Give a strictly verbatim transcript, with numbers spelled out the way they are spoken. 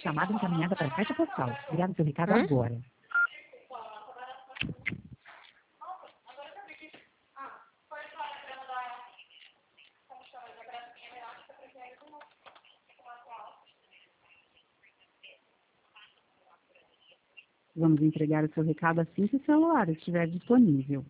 chamada encaminhada para a caixa postal. Obrigado pelo recado Hum? agora. Vamos entregar o seu recado assim que o celular estiver disponível.